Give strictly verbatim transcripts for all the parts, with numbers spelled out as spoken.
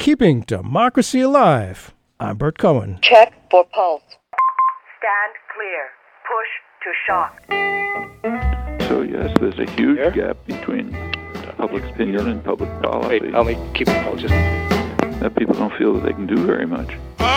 Keeping Democracy Alive. I'm Bert Cohen. Check for pulse. Stand clear. Push to shock. So yes, there's a huge Here? gap between public opinion and public policy. Wait, let me keep it just... That people don't feel that they can do very much.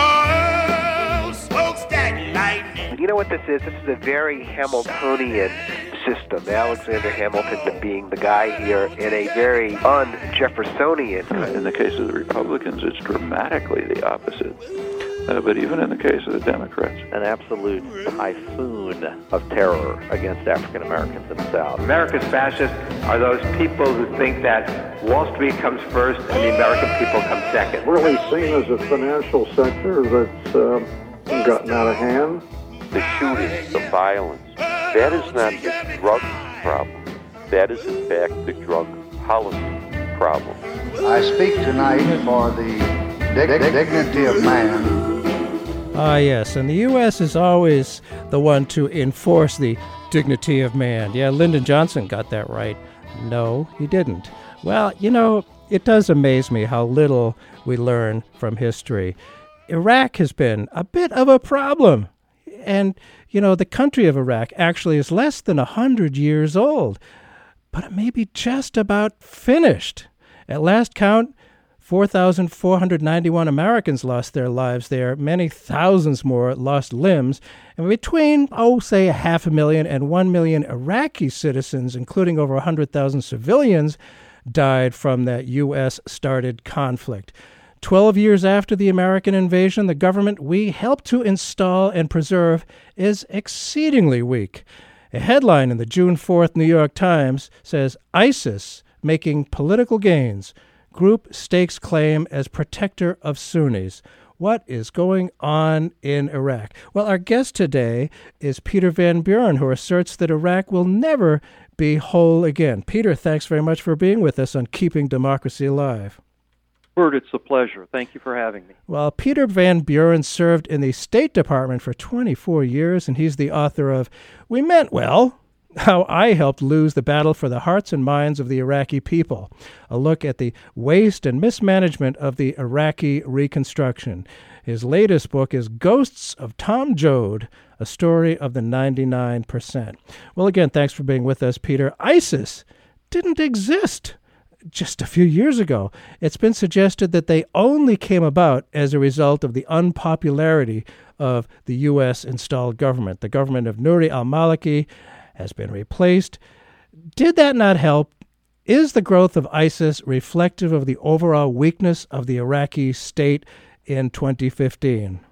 Oh, smokestack lightning. You know what this is? This is a very Hamiltonian system. Alexander Hamilton being the guy here in a very un-Jeffersonian. Uh, in the case of the Republicans, it's dramatically the opposite. Uh, but even in the case of the Democrats. An absolute typhoon of terror against African Americans in the South. America's fascists are those people who think that Wall Street comes first and the American people come second. Really seen as a financial sector that's uh, gotten out of hand. The shootings, the violence, that is not the drug problem. That is, in fact, the drug policy problem. I speak tonight for the dig- dig- dignity of man. Ah, yes, and the U S is always the one to enforce the dignity of man. Yeah, Lyndon Johnson got that right. No, he didn't. Well, you know, it does amaze me how little we learn from history. Iraq has been a bit of a problem. And, you know, the country of Iraq actually is less than one hundred years old. But it may be just about finished. At last count, four thousand four hundred ninety-one Americans lost their lives there. Many thousands more lost limbs. And between, oh, say, a half a million and one million Iraqi citizens, including over one hundred thousand civilians, died from that U S-started conflict. Twelve years after the American invasion, the government we helped to install and preserve is exceedingly weak. A headline in the June fourth New York Times says, ISIS making political gains. Group stakes claim as protector of Sunnis. What is going on in Iraq? Well, our guest today is Peter Van Buren, who asserts that Iraq will never be whole again. Peter, thanks very much for being with us on Keeping Democracy Alive. Bert, it's a pleasure. Thank you for having me. Well, Peter Van Buren served in the State Department for twenty-four years, and he's the author of We Meant Well, How I Helped Lose the Battle for the Hearts and Minds of the Iraqi People, a look at the waste and mismanagement of the Iraqi reconstruction. His latest book is Ghosts of Tom Joad, a story of the ninety-nine percent. Well, again, thanks for being with us, Peter. ISIS didn't exist just a few years ago. It's been suggested that they only came about as a result of the unpopularity of the U S-installed government. The government of Nouri al-Maliki has been replaced. Did that not help? Is the growth of ISIS reflective of the overall weakness of the Iraqi state in twenty fifteen?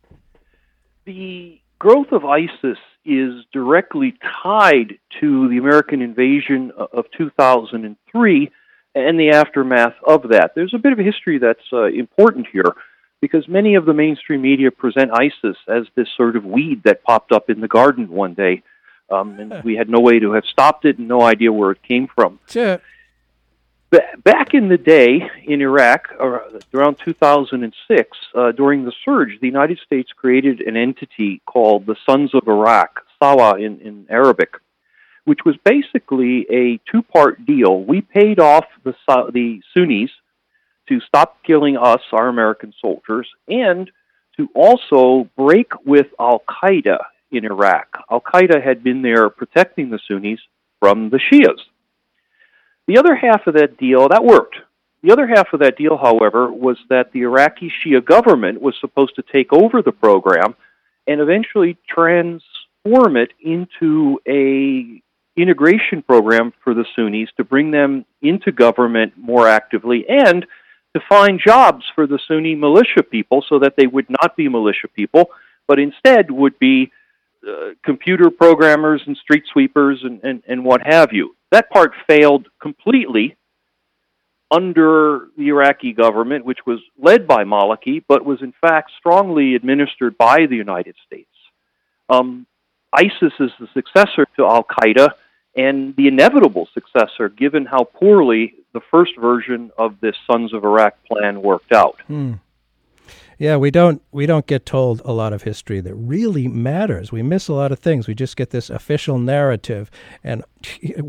The growth of ISIS is directly tied to the American invasion of two thousand three and the aftermath of that. There's a bit of a history that's uh, important here, because many of the mainstream media present ISIS as this sort of weed that popped up in the garden one day. Um, and we had no way to have stopped it and no idea where it came from. Sure. Ba- back in the day in Iraq, around two thousand six, uh, during the surge, the United States created an entity called the Sons of Iraq, Sawa in, in Arabic, which was basically a two-part deal. We paid off the, the Sunnis to stop killing us, our American soldiers, and to also break with Al-Qaeda in Iraq. Al-Qaeda had been there protecting the Sunnis from the Shias. The other half of that deal, that worked. The other half of that deal, however, was that the Iraqi Shia government was supposed to take over the program and eventually transform it into a integration program for the Sunnis to bring them into government more actively and to find jobs for the Sunni militia people so that they would not be militia people, but instead would be uh, computer programmers and street sweepers and, and, and what have you. That part failed completely under the Iraqi government, which was led by Maliki, but was in fact strongly administered by the United States. Um, ISIS is the successor to Al-Qaeda and the inevitable successor, given how poorly the first version of this Sons of Iraq plan worked out. Hmm. Yeah, we don't we don't get told a lot of history that really matters. We miss a lot of things. We just get this official narrative, and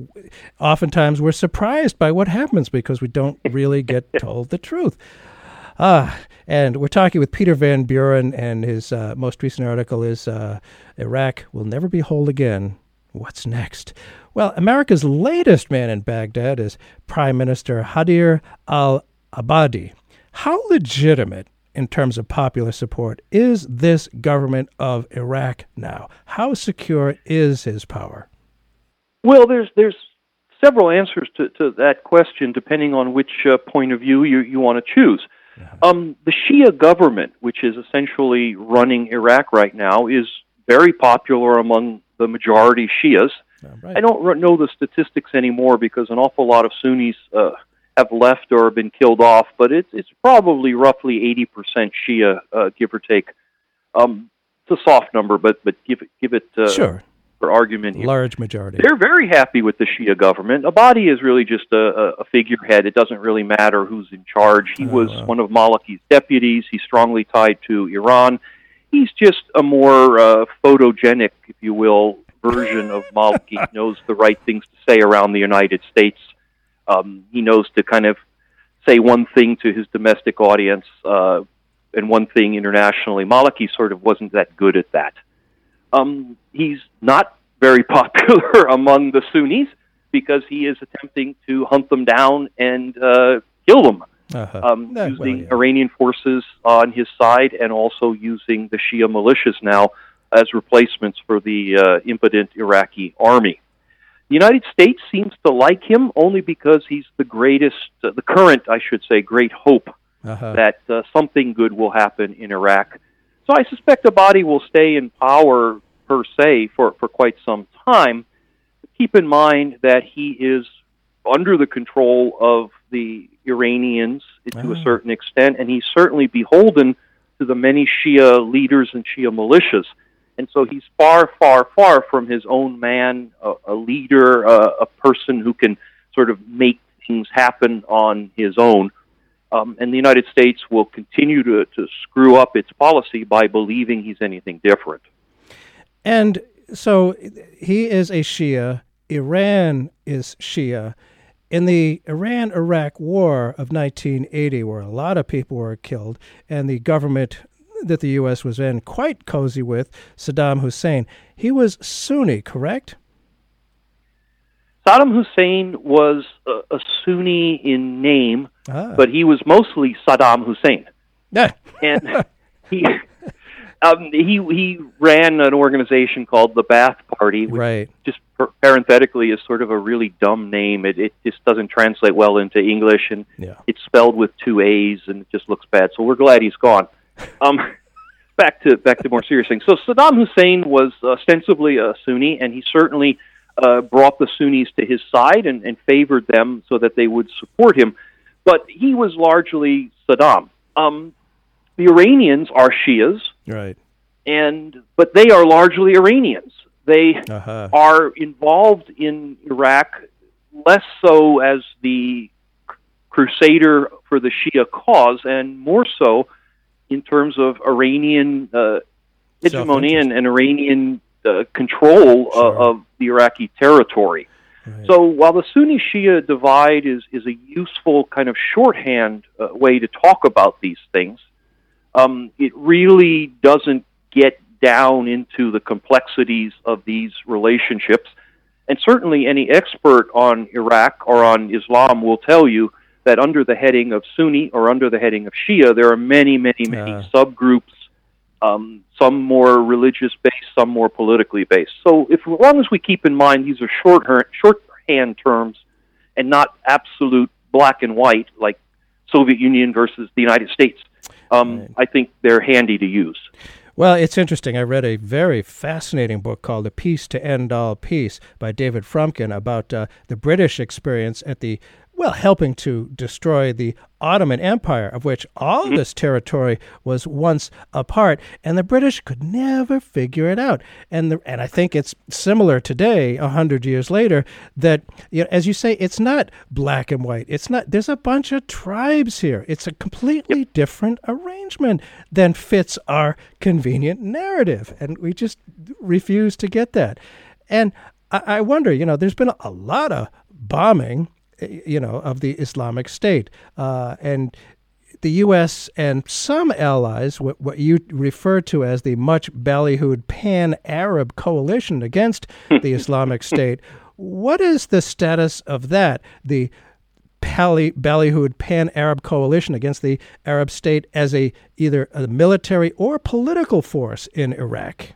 oftentimes we're surprised by what happens because we don't really get told the truth. Ah, and we're talking with Peter Van Buren, and his uh, most recent article is uh, Iraq Will Never Be Whole Again. What's next? Well, America's latest man in Baghdad is Prime Minister Haider al-Abadi. How legitimate, in terms of popular support, is this government of Iraq now? How secure is his power? Well, there's there's several answers to, to that question, depending on which uh, point of view you, you want to choose. Um, the Shia government, which is essentially running Iraq right now, is very popular among the majority Shias. Right. I don't know the statistics anymore because an awful lot of Sunnis uh, have left or been killed off, but it's it's probably roughly eighty percent Shia, uh, give or take. Um, it's a soft number, but but give it give it uh, sure. for argument here. Large majority. They're very happy with the Shia government. Abadi is really just a, a figurehead. It doesn't really matter who's in charge. He oh, was wow. one of Maliki's deputies. He's strongly tied to Iran. He's just a more uh, photogenic, if you will, version of Maliki. He knows the right things to say around the United States. Um, he knows to kind of say one thing to his domestic audience uh, and one thing internationally. Maliki sort of wasn't that good at that. Um, he's not very popular among the Sunnis because he is attempting to hunt them down and uh, kill them, uh-huh. um, yeah, using well, yeah. Iranian forces on his side and also using the Shia militias now as replacements for the uh, impotent Iraqi army. The United States seems to like him only because he's the greatest, uh, the current, I should say, great hope uh-huh. that uh, something good will happen in Iraq. So I suspect Abadi will stay in power, per se, for, for quite some time. Keep in mind that he is under the control of the Iranians to oh. a certain extent, and he's certainly beholden to the many Shia leaders and Shia militias. And so he's far, far, far from his own man, a, a leader, uh, a person who can sort of make things happen on his own. Um, and the United States will continue to, to screw up its policy by believing he's anything different. And so he is a Shia. Iran is Shia. In the Iran-Iraq War of nineteen eighty, where a lot of people were killed, and the government that the U S was in quite cozy with, Saddam Hussein, he was Sunni, correct? Saddam Hussein was a, a Sunni in name, ah. but he was mostly Saddam Hussein. Yeah. and he um, he he ran an organization called the Ba'ath Party, which right. just parenthetically is sort of a really dumb name. It it just doesn't translate well into English, and yeah. it's spelled with two A's, and it just looks bad. So we're glad he's gone. Um, back to back to more serious things. So Saddam Hussein was ostensibly a Sunni, and he certainly uh, brought the Sunnis to his side and, and favored them so that they would support him. But he was largely Saddam. Um, the Iranians are Shias, right? And but they are largely Iranians. They uh-huh. are involved in Iraq less so as the crusader for the Shia cause, and more so in terms of Iranian uh, hegemony and, and Iranian uh, control sure. uh, of the Iraqi territory. Right. So while the Sunni-Shia divide is, is a useful kind of shorthand uh, way to talk about these things, um, it really doesn't get down into the complexities of these relationships. And certainly any expert on Iraq or on Islam will tell you that under the heading of Sunni or under the heading of Shia, there are many, many, many uh. subgroups, um, some more religious-based, some more politically based. So if, as long as we keep in mind these are shorthand, shorthand terms and not absolute black and white, like Soviet Union versus the United States, um, right. I think they're handy to use. Well, it's interesting. I read a very fascinating book called A Peace to End All Peace by David Fromkin about uh, the British experience at the well, helping to destroy the Ottoman Empire, of which all mm-hmm. this territory was once a part, and the British could never figure it out. And the, and I think it's similar today, a hundred years later, that, you know, as you say, it's not black and white. It's not. There's a bunch of tribes here. It's a completely yep. different arrangement than fits our convenient narrative, and we just refuse to get that. And I, I wonder, you know, there's been a lot of bombing, you know, of the Islamic State. Uh, and the U S and some allies, what, what you refer to as the much ballyhooed pan-Arab coalition against the Islamic State. What is the status of that, the pally, ballyhooed pan-Arab coalition against the Arab state as a either a military or political force in Iraq?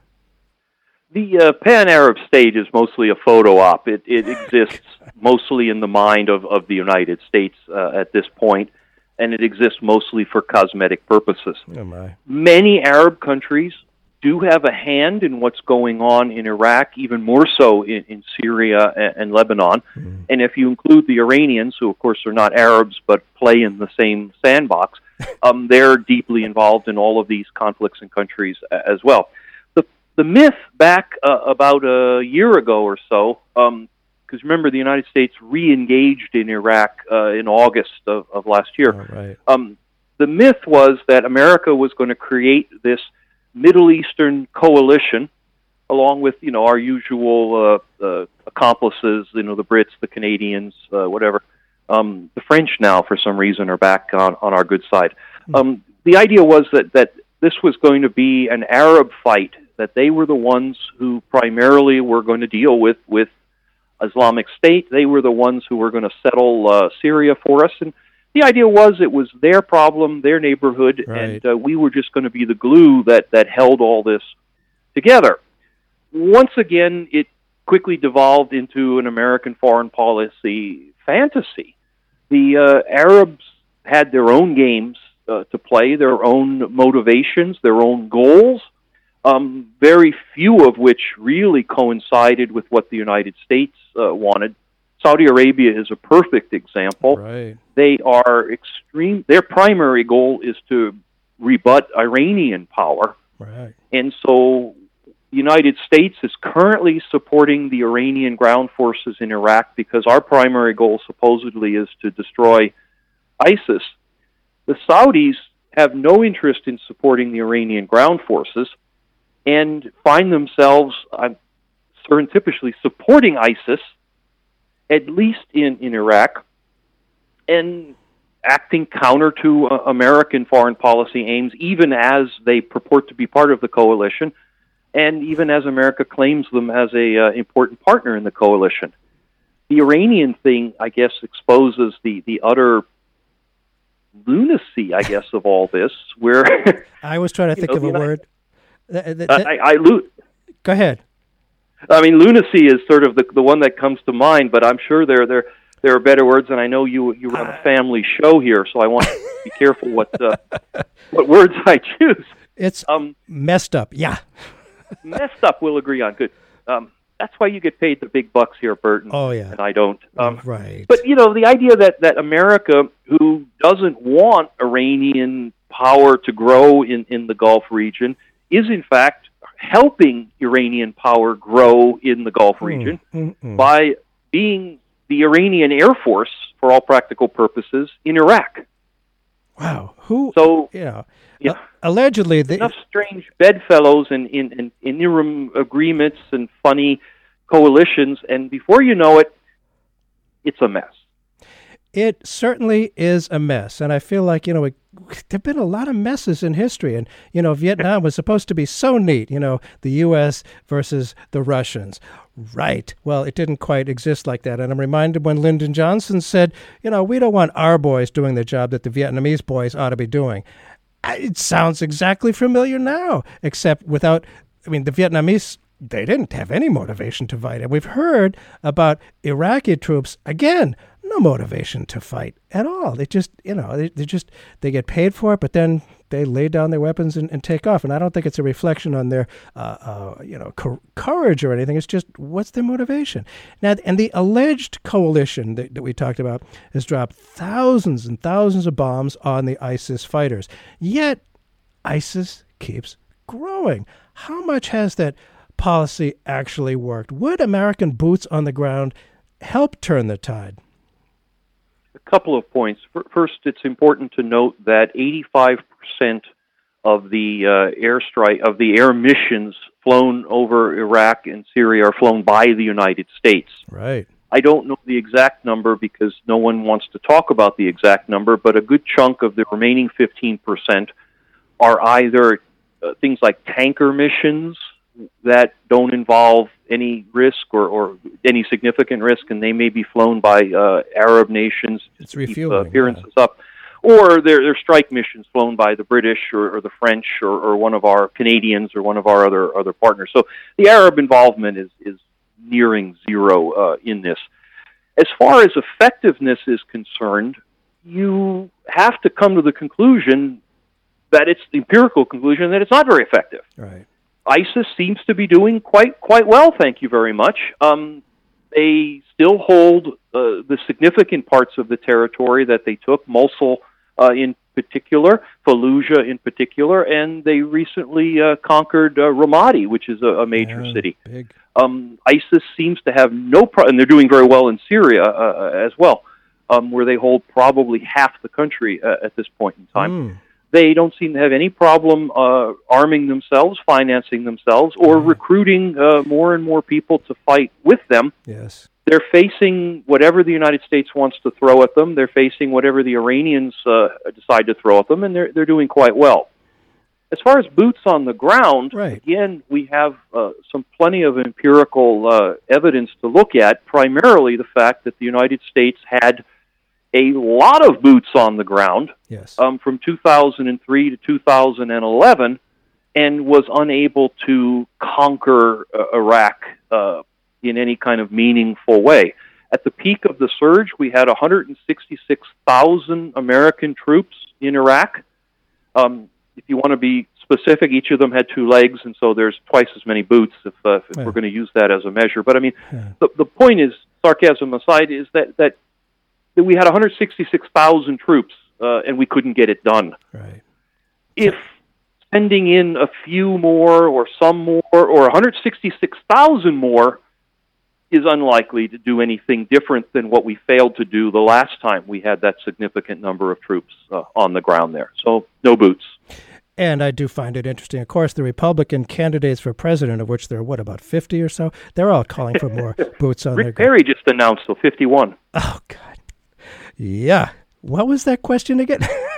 The uh, pan-Arab state is mostly a photo op. It, it exists mostly in the mind of, of the United States uh, at this point, and it exists mostly for cosmetic purposes. Oh my. Many Arab countries do have a hand in what's going on in Iraq, even more so in, in Syria and, and Lebanon. Mm. And if you include the Iranians, who of course are not Arabs but play in the same sandbox, um, they're deeply involved in all of these conflicts and countries as well. The the myth back uh, about a year ago or so, um, because remember the United States re-engaged in Iraq uh, in August of, of last year. Oh, right. Um, the myth was that America was going to create this Middle Eastern coalition, along with you know our usual uh, uh, accomplices, you know the Brits, the Canadians, uh, whatever. Um, the French now, for some reason, are back on, on our good side. Um, the idea was that that this was going to be an Arab fight, that they were the ones who primarily were going to deal with with Islamic State. They were the ones who were going to settle uh, Syria for us, and the idea was it was their problem, their neighborhood, right. and uh, we were just going to be the glue that, that held all this together. Once again, it quickly devolved into an American foreign policy fantasy. The uh, Arabs had their own games uh, to play, their own motivations, their own goals, um, very few of which really coincided with what the United States uh, wanted. Saudi Arabia is a perfect example. Right. They are extreme. Their primary goal is to rebut Iranian power. Right. And so the United States is currently supporting the Iranian ground forces in Iraq because our primary goal supposedly is to destroy ISIS. The Saudis have no interest in supporting the Iranian ground forces and find themselves uh, surreptitiously supporting ISIS, at least in, in Iraq, and acting counter to uh, American foreign policy aims, even as they purport to be part of the coalition, and even as America claims them as a uh, important partner in the coalition. The Iranian thing, I guess, exposes the, the utter lunacy, I guess, of all this, where... I was trying to think know, of a United, word. That, that, uh, I, I lo- Go ahead. I mean, lunacy is sort of the the one that comes to mind, but I'm sure there there there are better words, and I know you you run a family show here, so I want to be careful what uh, what words I choose. It's um, messed up, yeah. Messed up, we'll agree on. Good. Um, that's why you get paid the big bucks here, Bert, and, oh, yeah. and I don't. Um, right. But, you know, the idea that, that America, who doesn't want Iranian power to grow in, in the Gulf region, is in fact helping Iranian power grow in the Gulf region mm, mm, mm. by being the Iranian Air Force, for all practical purposes, in Iraq. Wow. Who? So, you know, yeah, uh, allegedly... They, enough strange bedfellows and in, in, in interim agreements and funny coalitions, and before you know it, it's a mess. It certainly is a mess, and I feel like, you know, it, there have been a lot of messes in history, and, you know, Vietnam was supposed to be so neat, you know, the U S versus the Russians. Right. Well, it didn't quite exist like that, and I'm reminded when Lyndon Johnson said, you know, we don't want our boys doing the job that the Vietnamese boys ought to be doing. It sounds exactly familiar now, except without, I mean, the Vietnamese, they didn't have any motivation to fight, and we've heard about Iraqi troops, again, no motivation to fight at all. They just, you know, they, they just, they get paid for it, but then they lay down their weapons and, and take off. And I don't think it's a reflection on their, uh, uh, you know, co- courage or anything. It's just, what's their motivation? Now, and the alleged coalition that, that we talked about has dropped thousands and thousands of bombs on the ISIS fighters. Yet, ISIS keeps growing. How much has that policy actually worked? Would American boots on the ground help turn the tide? A couple of points. First, it's important to note that eighty-five percent of the uh, airstrike of the air missions flown over Iraq and Syria are flown by the United States. Right. I don't know the exact number because no one wants to talk about the exact number, but a good chunk of the remaining fifteen percent are either uh, things like tanker missions that don't involve any risk or, or any significant risk, and they may be flown by uh, Arab nations it's to keep refueling, uh, appearances yeah. up. Or they're, they're strike missions flown by the British or, or the French or, or one of our Canadians or one of our other other partners. So the Arab involvement is, is nearing zero uh, in this. As far as effectiveness is concerned, you have to come to the conclusion that it's the empirical conclusion that it's not very effective. Right. ISIS seems to be doing quite quite well, thank you very much. Um, they still hold uh, the significant parts of the territory that they took, Mosul uh, in particular, Fallujah in particular, and they recently uh, conquered uh, Ramadi, which is a, a major yeah, city. Big. Um, ISIS seems to have no problem, and they're doing very well in Syria uh, as well, um, where they hold probably half the country uh, at this point in time. Mm. They don't seem to have any problem uh, arming themselves, financing themselves, or Yeah. recruiting uh, more and more people to fight with them. Yes. They're facing whatever the United States wants to throw at them. They're facing whatever the Iranians uh, decide to throw at them, and they're they're doing quite well. As far as boots on the ground, right. again, we have uh, some plenty of empirical uh, evidence to look at, primarily the fact that the United States had a lot of boots on the ground yes. um, from two thousand three to two thousand eleven and was unable to conquer uh, Iraq uh, in any kind of meaningful way. At the peak of the surge, we had one hundred sixty-six thousand American troops in Iraq. Um, if you want to be specific, each of them had two legs, and so there's twice as many boots if, uh, if yeah. we're going to use that as a measure. But I mean, yeah. the, the point is, sarcasm aside, is that, that, that we had one hundred sixty-six thousand troops, uh, and we couldn't get it done. Right. If sending in a few more or some more or one hundred sixty-six thousand more is unlikely to do anything different than what we failed to do the last time we had that significant number of troops uh, on the ground there. So no boots. And I do find it interesting. Of course, the Republican candidates for president, of which there are, what, about fifty or so? They're all calling for more boots on Rick their ground. Perry just announced, so fifty-one. Oh, God. Yeah. What was that question again?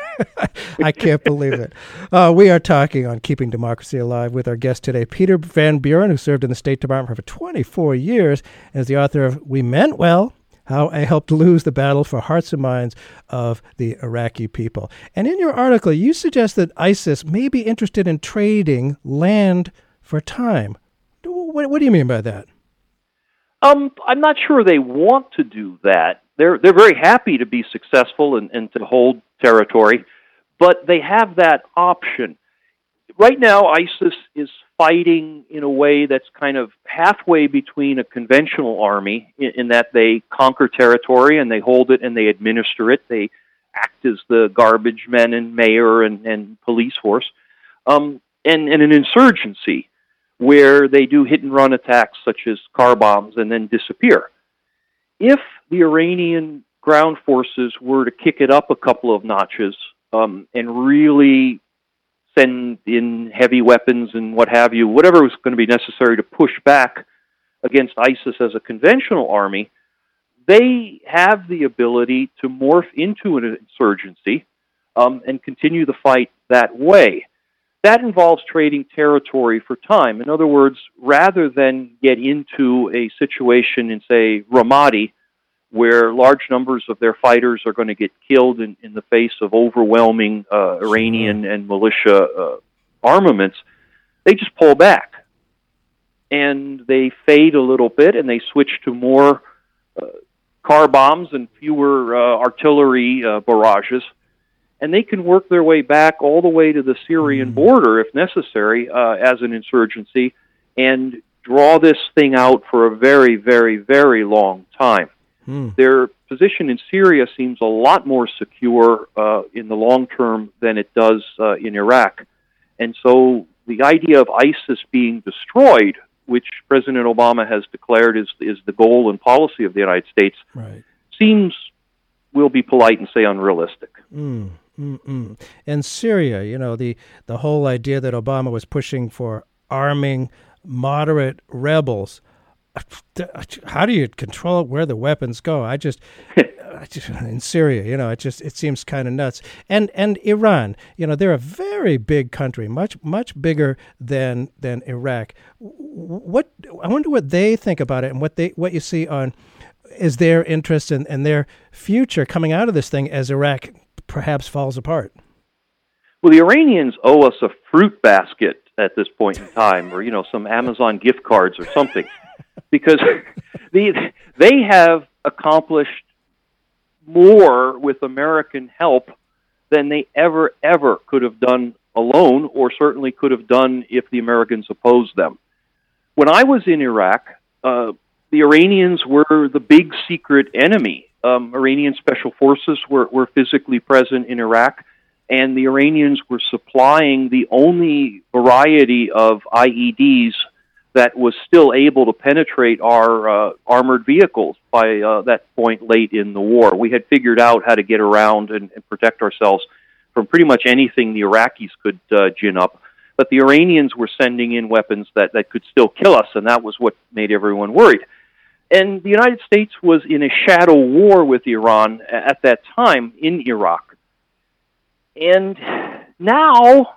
I can't believe it. Uh, we are talking on Keeping Democracy Alive with our guest today, Peter Van Buren, who served in the State Department for twenty-four years and is the author of We Meant Well, How I Helped Lose the Battle for Hearts and Minds of the Iraqi People. And in your article, you suggest that ISIS may be interested in trading land for time. What, what do you mean by that? Um, I'm not sure they want to do that. They're they're very happy to be successful and, and to hold territory, but they have that option. Right now, ISIS is fighting in a way that's kind of halfway between a conventional army in, in that they conquer territory and they hold it and they administer it. They act as the garbage men and mayor and, and police force, um, and, and an insurgency where they do hit-and-run attacks such as car bombs and then disappear. If the Iranian ground forces were to kick it up a couple of notches um, and really send in heavy weapons and what have you, whatever was going to be necessary to push back against ISIS as a conventional army, they have the ability to morph into an insurgency um, and continue the fight that way. That involves trading territory for time. In other words, rather than get into a situation in, say, Ramadi, where large numbers of their fighters are going to get killed in, in the face of overwhelming uh, Iranian and militia uh, armaments, they just pull back. And they fade a little bit, and they switch to more uh, car bombs and fewer uh, artillery uh, barrages. And they can work their way back all the way to the Syrian border, if necessary, uh, as an insurgency, and draw this thing out for a very, very, very long time. Hmm. Their position in Syria seems a lot more secure uh, in the long term than it does uh, in Iraq. And so the idea of ISIS being destroyed, which President Obama has declared is, is the goal and policy of the United States, right. seems, we'll be polite and say, unrealistic. Mm. Mm-mm. And Syria, you know, the, the whole idea that Obama was pushing for arming moderate rebels, how do you control where the weapons go? I just, I just in Syria, you know, it just it seems kind of nuts. And and Iran, you know, they're a very big country, much much bigger than than Iraq. What I wonder what they think about it, and what they what you see on is their interest in, and their future coming out of this thing as Iraq perhaps falls apart. Well, the Iranians owe us a fruit basket at this point in time, or, you know, some Amazon gift cards or something, because the, they have accomplished more with American help than they ever, ever could have done alone, or certainly could have done if the Americans opposed them. When I was in Iraq, uh, the Iranians were the big secret enemy. Um, Iranian special forces were, were physically present in Iraq, and the Iranians were supplying the only variety of I E Ds that was still able to penetrate our uh, armored vehicles by uh, that point late in the war. We had figured out how to get around and, and protect ourselves from pretty much anything the Iraqis could uh, gin up. But the Iranians were sending in weapons that, that could still kill us, and that was what made everyone worried. And the United States was in a shadow war with Iran at that time in Iraq. And now,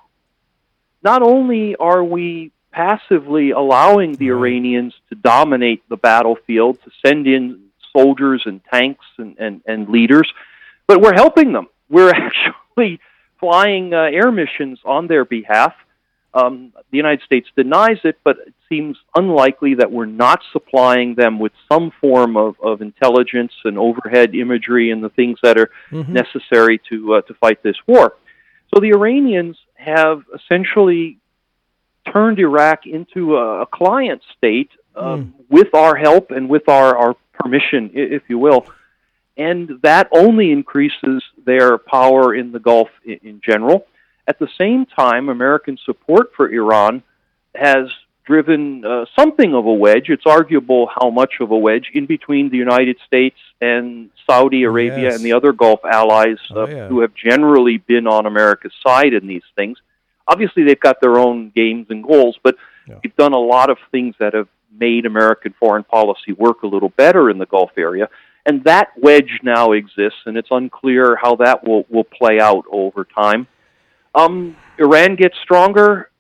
not only are we passively allowing the Iranians to dominate the battlefield, to send in soldiers and tanks and, and, and leaders, but we're helping them. We're actually flying uh, air missions on their behalf. Um, the United States denies it, but it seems unlikely that we're not supplying them with some form of, of intelligence and overhead imagery and the things that are mm-hmm. necessary to uh, to fight this war. So the Iranians have essentially turned Iraq into a, a client state um, mm. with our help and with our, our permission, if you will. And that only increases their power in the Gulf in, in general. At the same time, American support for Iran has driven uh, something of a wedge. It's arguable how much of a wedge in between the United States and Saudi Arabia yes. and the other Gulf allies uh, oh, yeah. who have generally been on America's side in these things. Obviously, they've got their own games and goals, but yeah. they've done a lot of things that have made American foreign policy work a little better in the Gulf area. And that wedge now exists, and it's unclear how that will, will play out over time. Um, Iran gets stronger.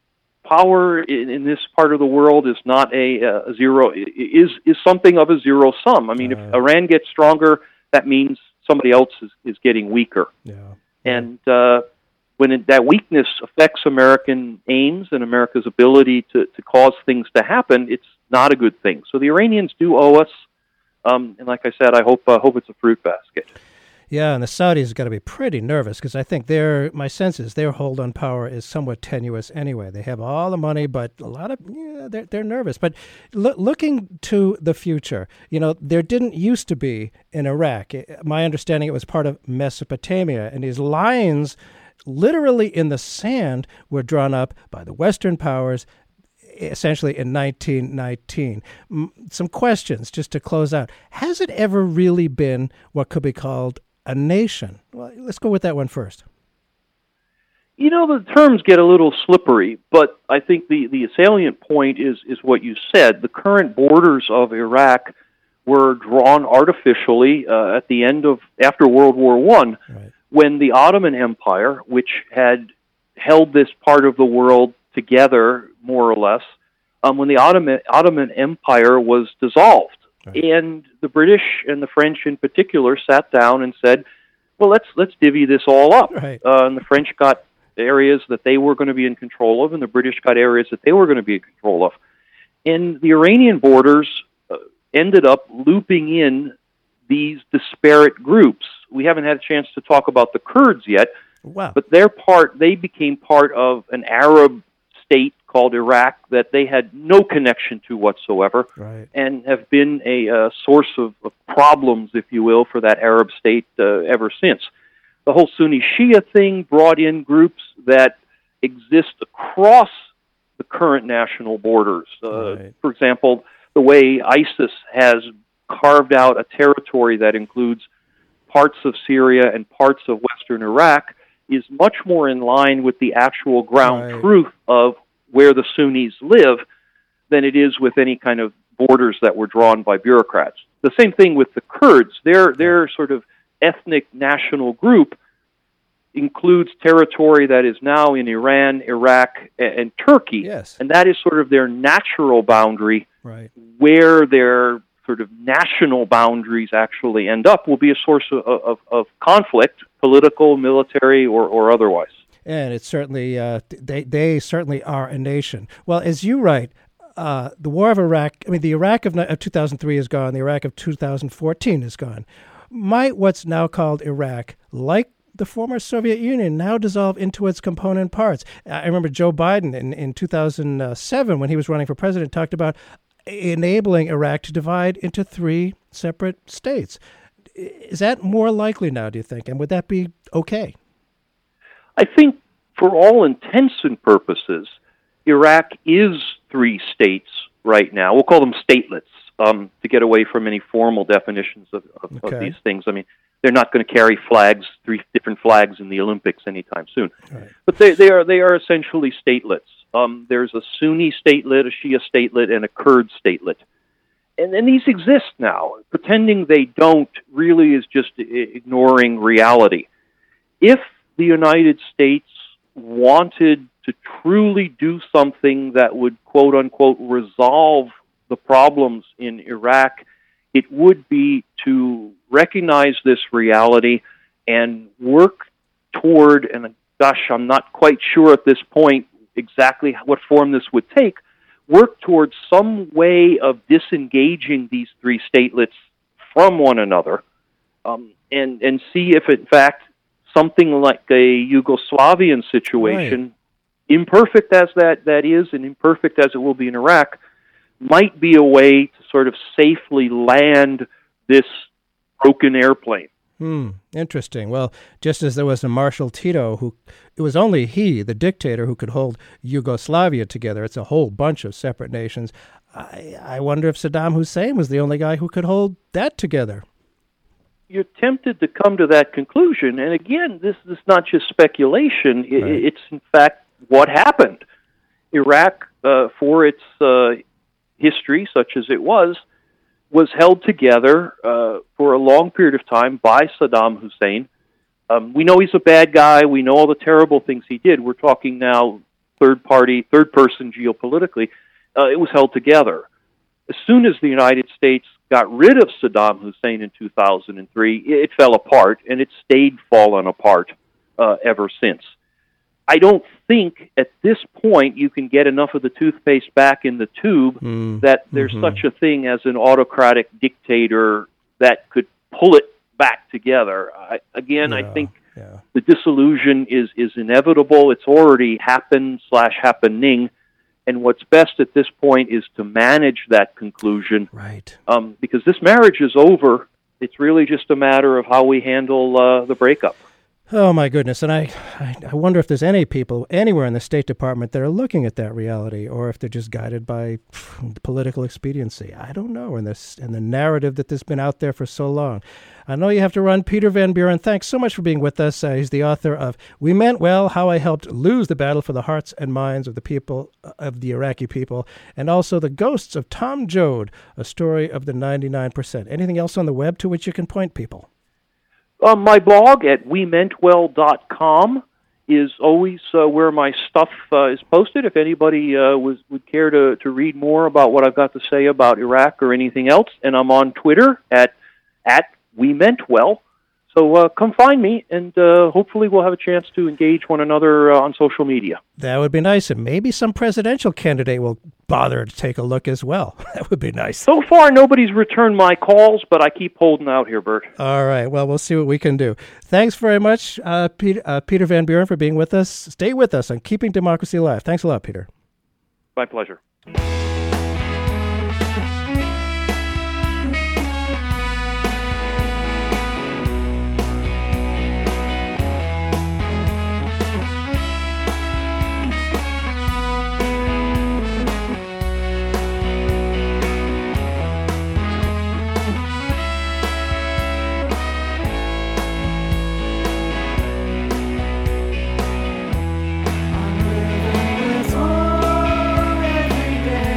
Power in, in this part of the world is not a, a zero, is is something of a zero sum. I mean, uh, if Iran gets stronger, that means somebody else is, is getting weaker. Yeah. And uh, when it, that weakness affects American aims and America's ability to, to cause things to happen, it's not a good thing. So the Iranians do owe us, um, and like I said, I hope uh, hope it's a fruit basket. Yeah, and the Saudis have got to be pretty nervous because I think their, my sense is their hold on power is somewhat tenuous anyway. They have all the money, but a lot of, yeah, they're, they're nervous. But lo- looking to the future, you know, there didn't used to be in Iraq. My understanding, it was part of Mesopotamia, and these lines literally in the sand were drawn up by the Western powers essentially in nineteen nineteen. Some questions just to close out. Has it ever really been what could be called a nation? Well, let's go with that one first. You know, the terms get a little slippery, but I think the, the salient point is, is what you said. The current borders of Iraq were drawn artificially uh, at the end of, after World War One, right. when the Ottoman Empire, which had held this part of the world together, more or less, um, when the Ottoman, Ottoman Empire was dissolved. Right. And the British and the French in particular sat down and said, well, let's let's divvy this all up. Right. Uh, and the French got areas that they were going to be in control of, and the British got areas that they were going to be in control of. And the Iranian borders uh, ended up looping in these disparate groups. We haven't had a chance to talk about the Kurds yet, wow. but they're part, they became part of an Arab state called Iraq that they had no connection to whatsoever, right. and have been a uh, source of, of problems, if you will, for that Arab state uh, ever since. The whole Sunni Shia thing brought in groups that exist across the current national borders. Uh, right. For example, the way ISIS has carved out a territory that includes parts of Syria and parts of western Iraq is much more in line with the actual ground right. truth of where the Sunnis live than it is with any kind of borders that were drawn by bureaucrats. The same thing with the Kurds. Their their sort of ethnic national group includes territory that is now in Iran, Iraq, and, and Turkey. Yes. And that is sort of their natural boundary. Right. Where their sort of national boundaries actually end up will be a source of, of, of conflict, political, military, or, or otherwise. And it's certainly, uh, they, they certainly are a nation. Well, as you write, uh, the war of Iraq, I mean, the Iraq of, of two thousand three is gone, the Iraq of two thousand fourteen is gone. Might what's now called Iraq, like the former Soviet Union, now dissolve into its component parts? I remember Joe Biden in, in two thousand seven, when he was running for president, talked about enabling Iraq to divide into three separate states. Is that more likely now, do you think? And would that be okay? I think for all intents and purposes, Iraq is three states right now. We'll call them statelets um, to get away from any formal definitions of, of, Okay. of these things. I mean, they're not going to carry flags, three different flags in the Olympics anytime soon. Right. But they, they are they are essentially statelets. Um, there's a Sunni statelet, a Shia statelet, and a Kurd statelet. And, and these exist now. Pretending they don't really is just I- ignoring reality. If the United States wanted to truly do something that would, quote unquote, resolve the problems in Iraq, it would be to recognize this reality and work toward, and gosh, I'm not quite sure at this point exactly what form this would take, work towards some way of disengaging these three statelets from one another, um, and, and see if, in fact, something like a Yugoslavian situation, right. imperfect as that, that is, and imperfect as it will be in Iraq, might be a way to sort of safely land this broken airplane. Hmm. Interesting. Well, just as there was a Marshal Tito, who it was only he, the dictator, who could hold Yugoslavia together. It's a whole bunch of separate nations. I, I wonder if Saddam Hussein was the only guy who could hold that together. You're tempted to come to that conclusion, and again, this is not just speculation. It, Right. It's in fact what happened. Iraq, uh, for its uh, history, such as it was, was held together uh, for a long period of time by Saddam Hussein. Um, we know he's a bad guy. We know all the terrible things he did. We're talking now third party, third person geopolitically. Uh, it was held together. As soon as the United States got rid of Saddam Hussein in two thousand three, it fell apart, and it stayed fallen apart uh, ever since. I don't think at this point you can get enough of the toothpaste back in the tube Mm. that there's Mhm. such a thing as an autocratic dictator that could pull it back together. I, again, I Yeah, think yeah. the disillusion is, is inevitable. It's already happened slash happening. And what's best at this point is to manage that conclusion. Right. Um, because this marriage is over. It's really just a matter of how we handle uh, the breakup. Oh, my goodness. And I, I, I wonder if there's any people anywhere in the State Department that are looking at that reality, or if they're just guided by pff, political expediency. I don't know, in this in the narrative that has been out there for so long. I know you have to run. Peter Van Buren, thanks so much for being with us. Uh, he's the author of We Meant Well, How I Helped Lose the Battle for the Hearts and Minds of the People, of the Iraqi People, and also The Ghosts of Tom Joad, a story of the ninety-nine percent. Anything else on the web to which you can point people? Uh, my blog at we meant well dot com is always uh, where my stuff uh, is posted. If anybody uh, was, would care to, to read more about what I've got to say about Iraq or anything else, and I'm on Twitter at at We Meant Well. So uh, come find me, and uh, hopefully we'll have a chance to engage one another uh, on social media. That would be nice, and maybe some presidential candidate will bother to take a look as well. That would be nice. So far, nobody's returned my calls, but I keep holding out here, Bert. All right. Well, we'll see what we can do. Thanks very much, uh, Peter, uh, Peter Van Buren, for being with us. Stay with us on Keeping Democracy Alive. Thanks a lot, Peter. My pleasure. Every day.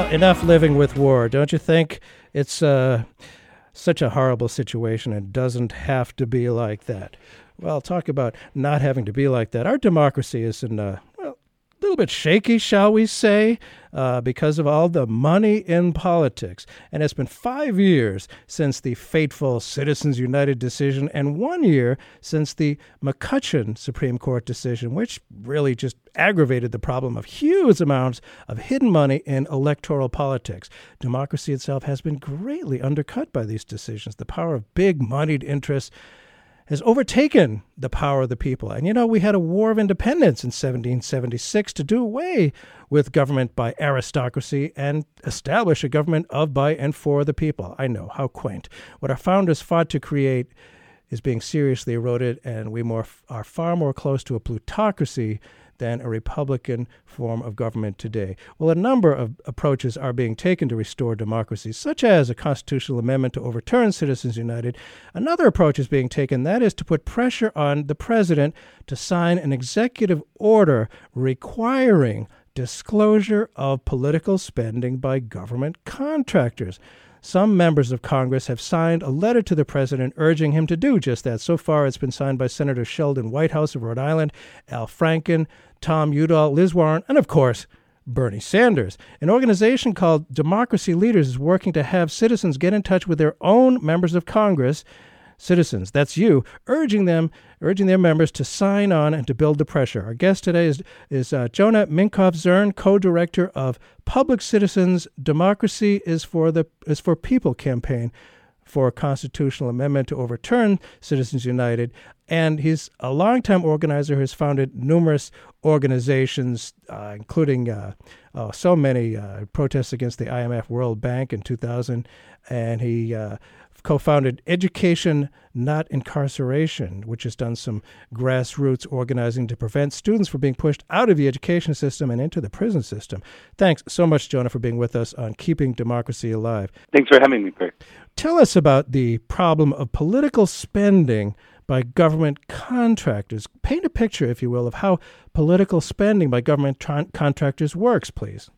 enough living with war. Don't you think it's uh, such a horrible situation and doesn't have to be like that? Well, talk about not having to be like that. Our democracy is in a, well, a little bit shaky, shall we say, uh, because of all the money in politics. And it's been five years since the fateful Citizens United decision and one year since the McCutcheon Supreme Court decision, which really just aggravated the problem of huge amounts of hidden money in electoral politics. Democracy itself has been greatly undercut by these decisions. The power of big moneyed interests has overtaken the power of the people. And, you know, we had a war of independence in seventeen seventy-six to do away with government by aristocracy and establish a government of, by, and for the people. I know, how quaint. What our founders fought to create is being seriously eroded, and we more are far more close to a plutocracy than a Republican form of government today. Well, a number of approaches are being taken to restore democracy, such as a constitutional amendment to overturn Citizens United. Another approach is being taken, that is to put pressure on the president to sign an executive order requiring disclosure of political spending by government contractors. Some members of Congress have signed a letter to the president urging him to do just that. So far, it's been signed by Senator Sheldon Whitehouse of Rhode Island, Al Franken, Tom Udall, Liz Warren, and, of course, Bernie Sanders. An organization called Democracy Leaders is working to have citizens get in touch with their own members of Congress, citizens, that's you, urging them, urging their members to sign on and to build the pressure. Our guest today is, is uh, Jonah Minkoff-Zern, co-director of Public Citizens Democracy is for the is for People campaign for a constitutional amendment to overturn Citizens United. And he's a longtime organizer who has founded numerous organizations, uh, including uh, oh, so many uh, protests against the I M F World Bank in two thousand. And he uh, co-founded Education Not Incarceration, which has done some grassroots organizing to prevent students from being pushed out of the education system and into the prison system. Thanks so much, Jonah, for being with us on Keeping Democracy Alive. Thanks for having me, Craig. Tell us about the problem of political spending by government contractors. Paint a picture, if you will, of how political spending by government tra- contractors works, please.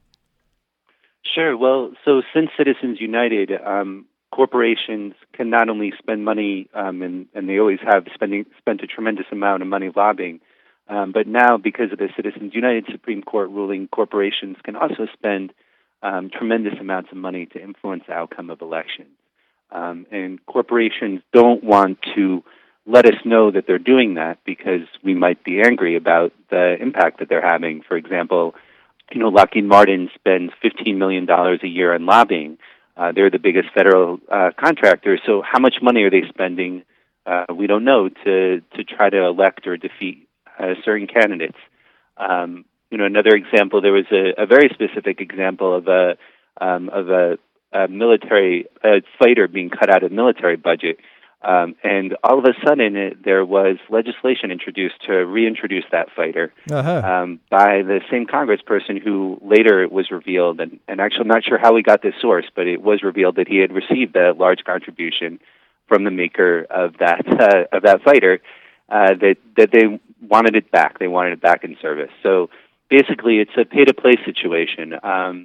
Sure. Well, so since Citizens United, um, corporations can not only spend money, um, and, and they always have spending spent a tremendous amount of money lobbying, um, but now because of the Citizens United Supreme Court ruling, corporations can also spend um, tremendous amounts of money to influence the outcome of elections. Um, and corporations don't want to let us know that they're doing that because we might be angry about the impact that they're having. For example, you know, Lockheed Martin spends fifteen million dollars a year on lobbying. Uh, they're the biggest federal uh, contractor, so how much money are they spending? Uh, we don't know to to try to elect or defeat uh, certain candidates. Um, you know, another example. There was a, a very specific example of a um, of a, a military a fighter being cut out of the military budget, um, and all of a sudden it, there was legislation introduced to reintroduce that fighter uh-huh. um, by the same congressperson who later it was revealed, and, and actually I'm not sure how we got this source, but it was revealed that he had received a large contribution from the maker of that uh, of that fighter, uh, that that they wanted it back. They wanted it back in service. So basically, it's a pay-to-play situation. Um,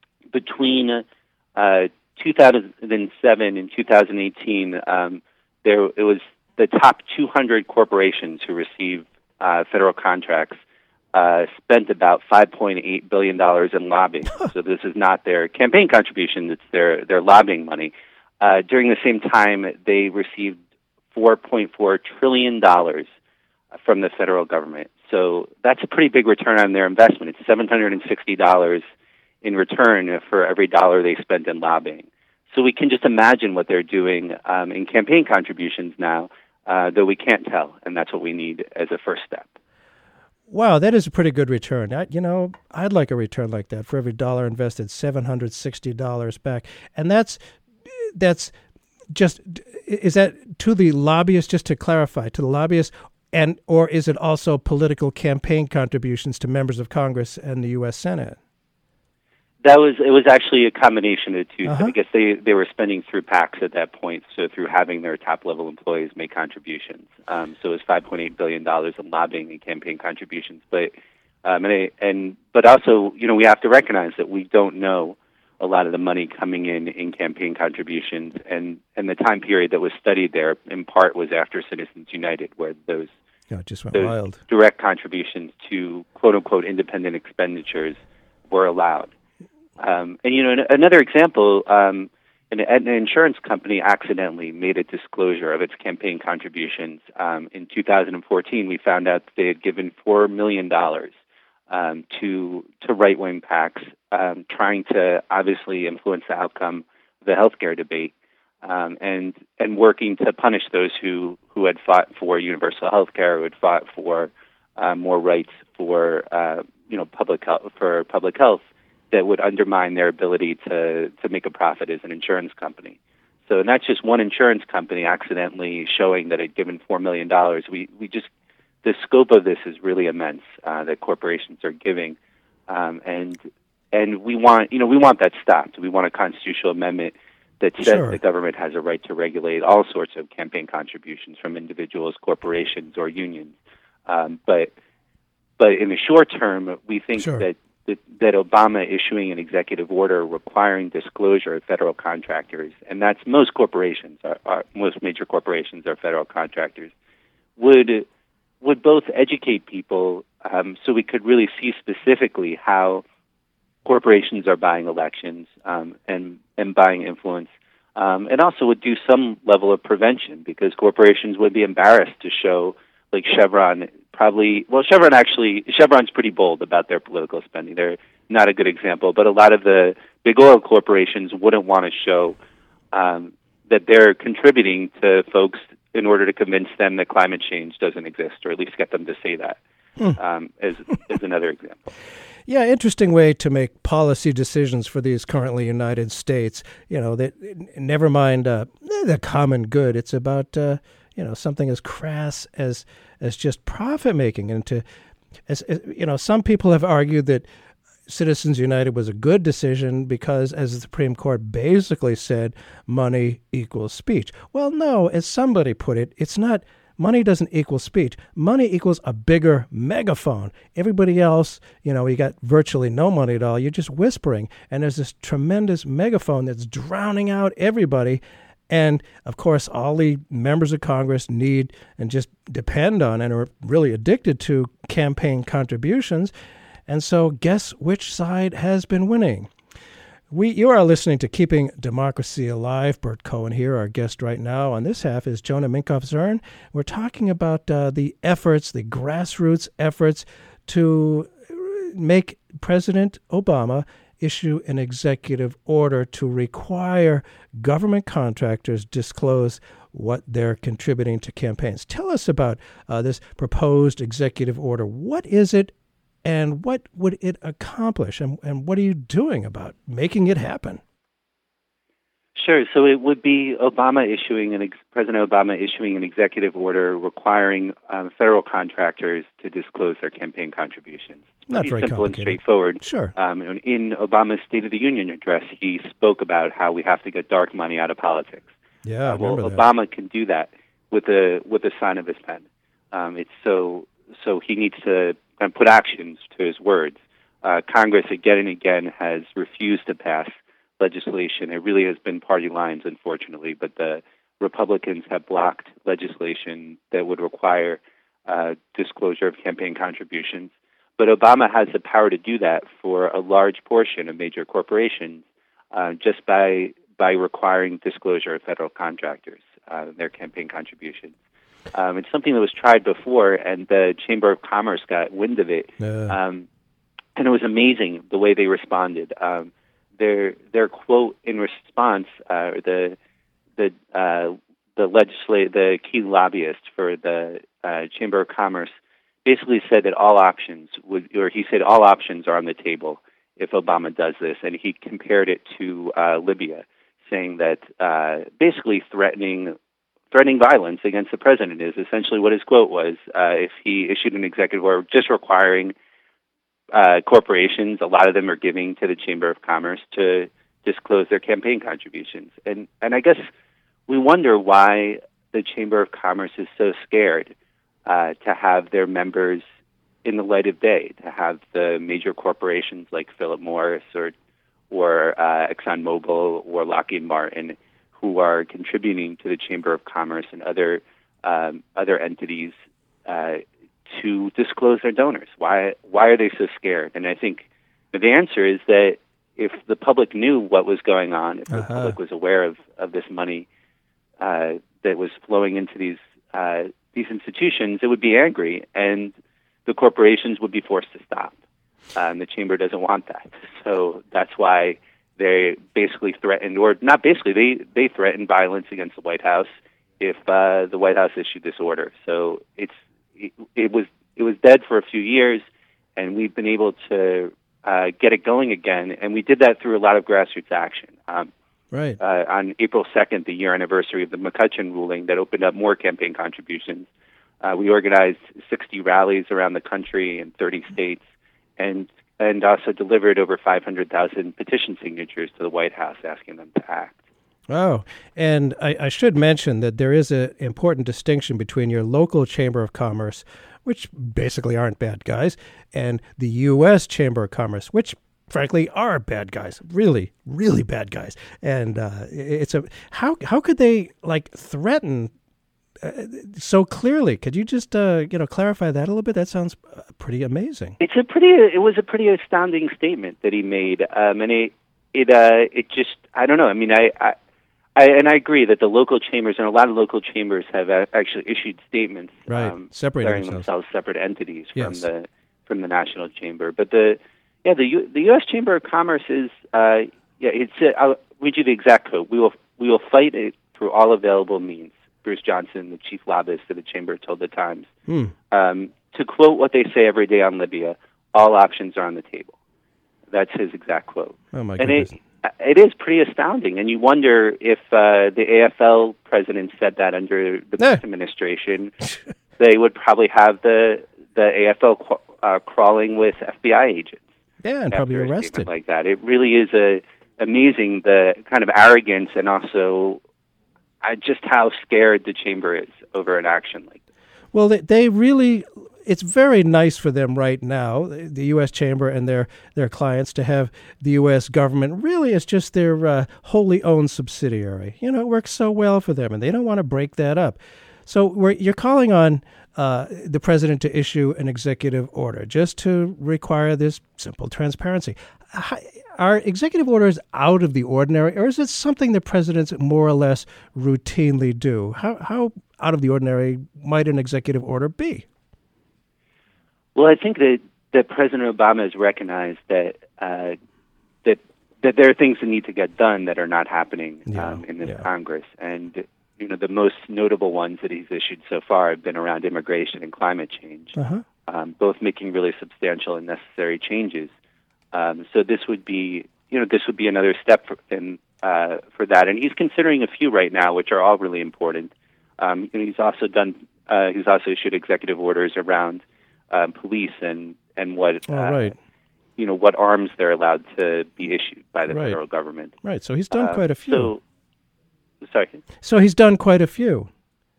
between uh, two thousand seven and two thousand eighteen, um, there it was the top two hundred corporations who received uh, federal contracts uh, spent about five point eight billion dollars in lobbying. So this is not their campaign contribution; it's their their lobbying money. Uh, during the same time, they received four point four trillion dollars from the federal government. So that's a pretty big return on their investment. It's seven hundred sixty dollars in return for every dollar they spent in lobbying. So we can just imagine what they're doing um, in campaign contributions now, uh, though we can't tell, and that's what we need as a first step. Wow, that is a pretty good return. I, you know, I'd like a return like that. For every dollar invested, seven hundred sixty dollars back. And that's that's just, is that to the lobbyists, just to clarify, to the lobbyists, and or is it also political campaign contributions to members of Congress and the U S Senate? That was it was actually a combination of the two. Uh-huh. So I guess they, they were spending through PACs at that point, so through having their top-level employees make contributions. Um, so it was five point eight billion dollars in lobbying and campaign contributions. But um, and, and but also, you know, we have to recognize that we don't know a lot of the money coming in in campaign contributions. And, and the time period that was studied there, in part, was after Citizens United, where those, yeah, it just went those wild. direct contributions to quote-unquote independent expenditures were allowed. Um, and, you know, another example, um, an, an insurance company accidentally made a disclosure of its campaign contributions. Um, in two thousand fourteen, we found out that they had given four million dollars um, to to right-wing PACs, um, trying to obviously influence the outcome of the healthcare debate, um, and and working to punish those who, who had fought for universal healthcare, who had fought for uh, more rights for uh, you know public health, for public health, that would undermine their ability to, to make a profit as an insurance company. So not just one insurance company accidentally showing that it had given four million dollars. We, we just, the scope of this is really immense, uh, that corporations are giving. Um, and and we want, you know, we want that stopped. We want a constitutional amendment that says Sure. the government has a right to regulate all sorts of campaign contributions from individuals, corporations, or unions. Um, but but in the short term, we think Sure. that That, that Obama issuing an executive order requiring disclosure of federal contractors, and that's most corporations, are, are, most major corporations are federal contractors, would would both educate people um, so we could really see specifically how corporations are buying elections um, and and buying influence, um, and also would do some level of prevention, because corporations would be embarrassed to show, like Chevron. Probably, well, Chevron actually, Chevron's pretty bold about their political spending. They're not a good example, but a lot of the big oil corporations wouldn't want to show um, that they're contributing to folks in order to convince them that climate change doesn't exist, or at least get them to say that, Hmm. um, as, as another example. Yeah, interesting way to make policy decisions for these currently United States. You know, that never mind uh, the common good. It's about uh, you know something as crass as as just profit making. And to, as, as you know, some people have argued that Citizens United was a good decision because, as the Supreme Court basically said, money equals speech. Well, no, as somebody put it, it's not. Money doesn't equal speech. Money equals a bigger megaphone. Everybody else, you know, you got virtually no money at all. You're just whispering. And there's this tremendous megaphone that's drowning out everybody. And, of course, all the members of Congress need and just depend on and are really addicted to campaign contributions. And so guess which side has been winning? We, you are listening to Keeping Democracy Alive. Bert Cohen here. Our guest right now on this half is Jonah Minkoff-Zern. We're talking about uh, the efforts, the grassroots efforts to make President Obama issue an executive order to require government contractors disclose what they're contributing to campaigns. Tell us about uh, this proposed executive order. What is it? And what would it accomplish? And, and what are you doing about making it happen? Sure. So it would be Obama issuing an ex- President Obama issuing an executive order requiring um, federal contractors to disclose their campaign contributions. Not Pretty very simple and complicated. straightforward. Sure. Um, and in Obama's State of the Union address, he spoke about how we have to get dark money out of politics. Yeah, I uh, well, remember that. Obama can do that with a with a sign of his pen. Um, it's so so he needs to and put actions to his words. Uh, Congress again and again has refused to pass legislation. It really has been party lines, unfortunately, but the Republicans have blocked legislation that would require uh, disclosure of campaign contributions. But Obama has the power to do that for a large portion of major corporations uh, just by by requiring disclosure of federal contractors, uh, their campaign contributions. Um, it's something that was tried before, and the Chamber of Commerce got wind of it, Uh, um, and it was amazing the way they responded. Um, their their quote in response, uh, the the uh, the legislate the key lobbyist for the uh, Chamber of Commerce basically said that all options would, or he said all options are on the table if Obama does this, and he compared it to uh, Libya, saying that uh, basically threatening. Threatening violence against the president is essentially what his quote was. Uh, if he issued an executive order just requiring uh, corporations, a lot of them are giving to the Chamber of Commerce to disclose their campaign contributions. And and I guess we wonder why the Chamber of Commerce is so scared uh, to have their members in the light of day, to have the major corporations like Philip Morris or or uh, ExxonMobil or Lockheed Martin, who are contributing to the Chamber of Commerce and other um, other entities uh, to disclose their donors. Why why are they so scared? And I think the answer is that if the public knew what was going on, if uh-huh. the public was aware of, of this money uh, that was flowing into these uh, these institutions, it would be angry, and the corporations would be forced to stop. Um, the chamber doesn't want that, so that's why they basically threatened, or not basically, they they threatened violence against the White House if uh, the White House issued this order. So it's it, it was it was dead for a few years, and we've been able to uh, get it going again, and we did that through a lot of grassroots action. Um, right uh, on April second, the year anniversary of the McCutcheon ruling that opened up more campaign contributions. Uh, we organized sixty rallies around the country in thirty states, and and also delivered over five hundred thousand petition signatures to the White House asking them to act. Oh, and I, I should mention that there is an important distinction between your local Chamber of Commerce, which basically aren't bad guys, and the U S Chamber of Commerce, which frankly are bad guys, really, really bad guys. And uh, it's a how how could they like threaten Uh, so clearly? Could you just uh, you know clarify that a little bit? That sounds uh, pretty amazing. It's a pretty. It was a pretty astounding statement that he made, um, and it it uh, it just I don't know. I mean, I, I I and I agree that the local chambers and a lot of local chambers have uh, actually issued statements, right, um, separating themselves. themselves separate entities yes. from the from the national chamber. But the yeah the U, the U S Chamber of Commerce is uh, yeah it's uh, I'll read you the exact quote. We will we will fight it through all available means. Bruce Johnson, the chief lobbyist of the chamber, told the Times. Hmm. Um, to quote what they say every day on Libya, all options are on the table. That's his exact quote. Oh, my and goodness. it, it is pretty astounding. And you wonder if uh, the A F L president said that under the Bush administration, they would probably have the, the A F L uh, crawling with F B I agents. Yeah, and probably arrested. Like that. It really is a, amazing, the kind of arrogance and also Uh, just how scared the chamber is over an action like this. Well, they, they really, it's very nice for them right now, the U S Chamber and their, their clients, to have the U S government really as just their uh, wholly owned subsidiary. You know, it works so well for them, and they don't want to break that up. So we're, you're calling on uh, the president to issue an executive order just to require this simple transparency. How, are executive orders out of the ordinary, or is it something that presidents more or less routinely do? How how out of the ordinary might an executive order be? Well, I think that, that President Obama has recognized that uh, that that there are things that need to get done that are not happening yeah, um, in this yeah. Congress, and you know the most notable ones that he's issued so far have been around immigration and climate change, uh-huh. um, both making really substantial and necessary changes. Um, so this would be, you know, this would be another step for, in, uh, for that, and he's considering a few right now, which are all really important. Um, and he's also done, uh, he's also issued executive orders around um, police and and what, oh, uh, right. you know, what arms they're allowed to be issued by the right. federal government. Right. So he's done uh, quite a few. So, sorry. So he's done quite a few.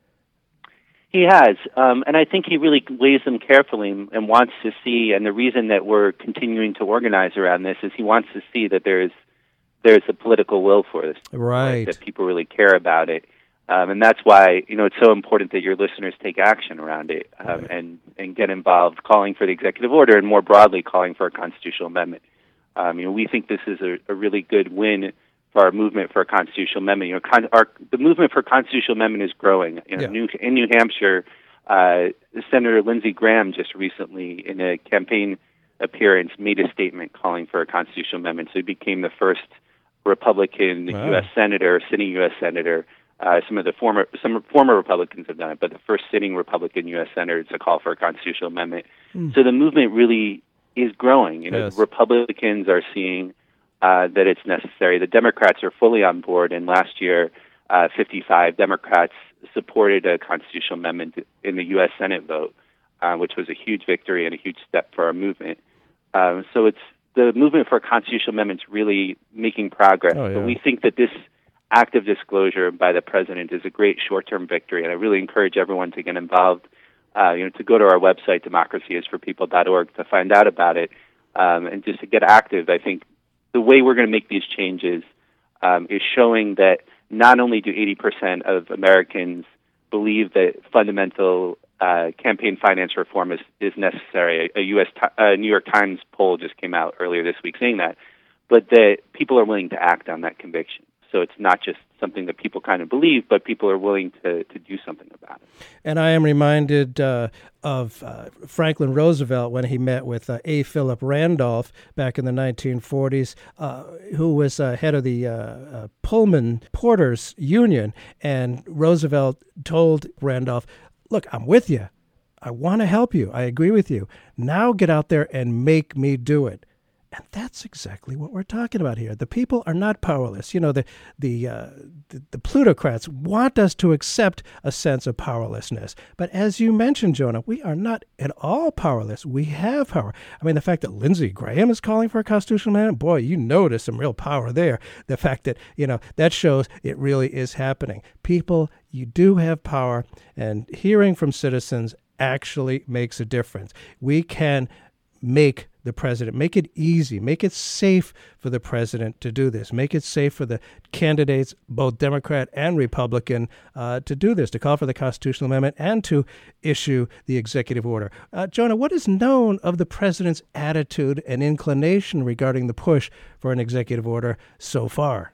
He has, um, and I think he really weighs them carefully and wants to see, and the reason that we're continuing to organize around this is he wants to see that there's there's a political will for this, right? That people really care about it, um, and that's why you know it's so important that your listeners take action around it um, right. and and get involved, calling for the executive order, and more broadly, calling for a constitutional amendment. Um, you know, we think this is a, a really good win for our movement for a constitutional amendment. You know, con- our, the movement for constitutional amendment is growing. You know, yeah. New, in New Hampshire, uh, Senator Lindsey Graham just recently, in a campaign appearance, made a statement calling for a constitutional amendment. So he became the first Republican wow. U S senator, sitting U S senator. Uh, some of the former some former Republicans have done it, but the first sitting Republican U S senator to call for a constitutional amendment. Mm. So the movement really is growing. You know, yes. Republicans are seeing Uh, that it's necessary. The Democrats are fully on board, and last year, uh, fifty-five Democrats supported a constitutional amendment in the U S Senate vote, uh, which was a huge victory and a huge step for our movement. Um, so it's the movement for a constitutional amendment is really making progress. Oh, yeah. But we think that this act of disclosure by the president is a great short-term victory, and I really encourage everyone to get involved. Uh, you know, to go to our website, democracy is for people dot org, to find out about it, um, and just to get active. I think the way we're going to make these changes um, is showing that not only do eighty percent of Americans believe that fundamental uh, campaign finance reform is, is necessary. A, a U S uh, New York Times poll just came out earlier this week saying that, but that people are willing to act on that conviction. So it's not just something that people kind of believe, but people are willing to, to do something about it. And I am reminded uh, of uh, Franklin Roosevelt when he met with uh, A. Philip Randolph back in the nineteen forties, uh, who was uh, head of the uh, uh, Pullman Porters Union. And Roosevelt told Randolph, look, I'm with you. I want to help you. I agree with you. Now get out there and make me do it. And that's exactly what we're talking about here. The people are not powerless. You know, the the, uh, the the plutocrats want us to accept a sense of powerlessness. But as you mentioned, Jonah, we are not at all powerless. We have power. I mean, the fact that Lindsey Graham is calling for a constitutional amendment, boy, you know there's some real power there. The fact that, you know, that shows it really is happening. People, you do have power, and hearing from citizens actually makes a difference. We can make the president, make it easy, make it safe for the president to do this, make it safe for the candidates, both Democrat and Republican, uh, to do this, to call for the constitutional amendment and to issue the executive order. Uh, Jonah, what is known of the president's attitude and inclination regarding the push for an executive order so far?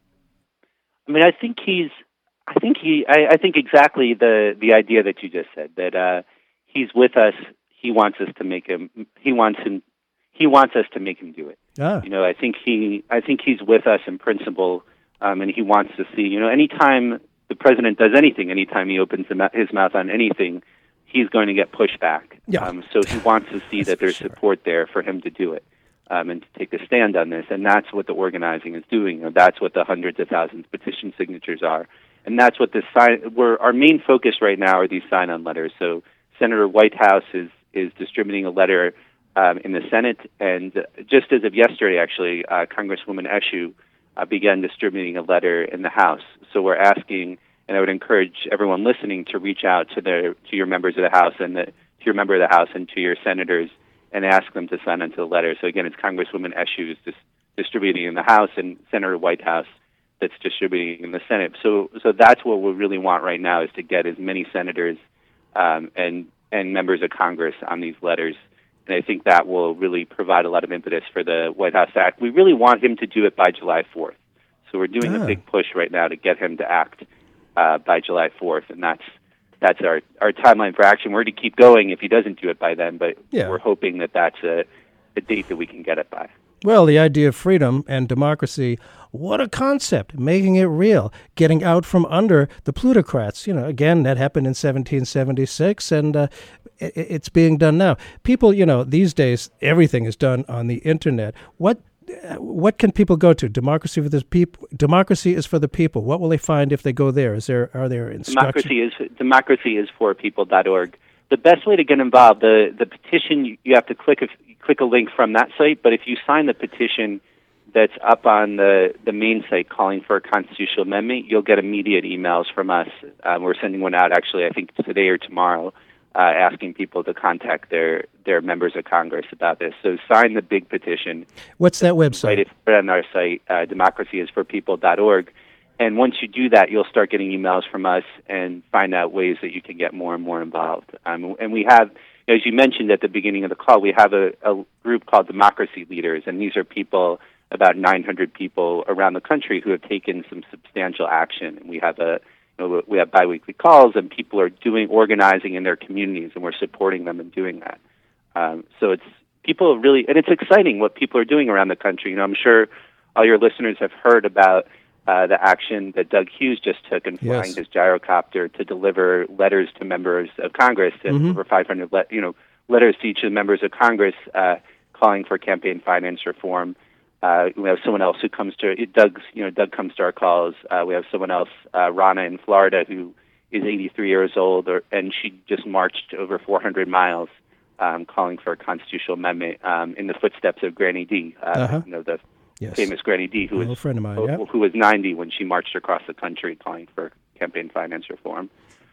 I mean, I think he's, I think he, I, I think exactly the, the idea that you just said, that uh, he's with us. He wants us to make him. He wants him. He wants us to make him do it. Ah. You know, I think he. I think he's with us in principle, um, and he wants to see. You know, anytime the president does anything, anytime he opens his mouth on anything, he's going to get pushback. Yeah. Um, so he wants to see that there's sure. support there for him to do it, um, and to take a stand on this. And that's what the organizing is doing. You know, that's what the hundreds of thousands of petition signatures are, and that's what this sign. We're our main focus right now are these sign-on letters. So Senator Whitehouse is. is distributing a letter um, in the Senate. And just as of yesterday, actually, uh, Congresswoman Eshoo uh, began distributing a letter in the House. So we're asking, and I would encourage everyone listening to reach out to their to your members of the House and the, to your member of the House and to your senators and ask them to sign onto the letter. So again, it's Congresswoman Eshoo who's dis- distributing in the House and Senator Whitehouse that's distributing in the Senate. So so that's what we really want right now, is to get as many senators um, and and members of Congress on these letters. And I think that will really provide a lot of impetus for the White House to act. We really want him to do it by July fourth. So we're doing ah. a big push right now to get him to act uh, by July fourth. And that's that's our, our timeline for action. We're going to keep going if he doesn't do it by then, but yeah. we're hoping that that's a, a date that we can get it by. Well, the idea of freedom and democracy, what a concept, making it real, getting out from under the plutocrats. You know, again, that happened in seventeen seventy-six, and uh, it, it's being done now. People, you know, these days, everything is done on the Internet. What uh, what can people go to? Democracy for the people. Democracy is for the people. What will they find if they go there? Is there are there instructions? Democracy is democracy is for people dot org. The best way to get involved, the the petition, you, you have to click a click a link from that site. But if you sign the petition that's up on the, the main site calling for a constitutional amendment, you'll get immediate emails from us. Um, we're sending one out, actually, I think today or tomorrow, uh, asking people to contact their, their members of Congress about this. So sign the big petition. What's that website? It's on our site, uh, democracy is for people dot org. And once you do that, you'll start getting emails from us and find out ways that you can get more and more involved. Um, and we have, as you mentioned at the beginning of the call, we have a, a group called Democracy Leaders, and these are people, about nine hundred people around the country who have taken some substantial action. And we have a, you know, we have biweekly calls, and people are doing organizing in their communities, and we're supporting them in doing that. Um, so it's people really, and it's exciting what people are doing around the country. You know, I'm sure all your listeners have heard about uh, the action that Doug Hughes just took in flying yes. his gyrocopter to deliver letters to members of Congress, and mm-hmm. over five hundred, le- you know, letters to each of the members of Congress uh, calling for campaign finance reform. Uh, we have someone else who comes to Doug's. You know, Doug comes to our calls. Uh, we have someone else, uh, Rana in Florida, who is eighty-three years old, or, and she just marched over four hundred miles, um, calling for a constitutional amendment um, in the footsteps of Granny D. Uh, uh-huh. You know, the yes. famous Granny D, who well, was a friend of mine, who, yeah. who was ninety when she marched across the country calling for campaign finance reform.